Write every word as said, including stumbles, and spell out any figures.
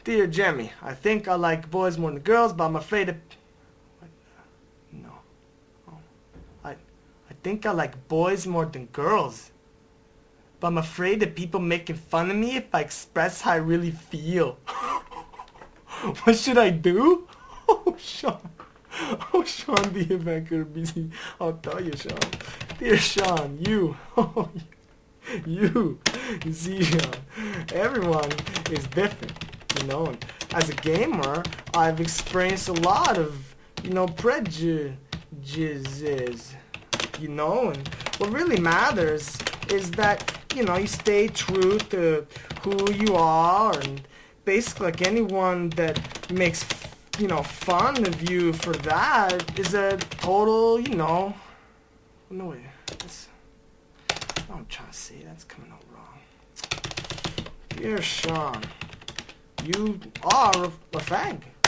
Dear Jemmy, I think I like boys more than girls, but I'm afraid of... What? No. Oh. I, I think I like boys more than girls, but I'm afraid of people making fun of me if I express how I really feel. What should I do? Oh, Sean. Oh, Sean, the banker busy. I'll tell you, Sean. Dear Sean, you. Oh, you. You see, Sean, everyone is different, you know. And as a gamer, I've experienced a lot of, you know, prejudices, you know. And what really matters is that, you know, you stay true to who you are, and basically, like, anyone that makes, you know, fun of you for that is a total, you know, no way, that's, what I'm trying to say, that's coming out wrong. Dear Sean, you are a, a fag.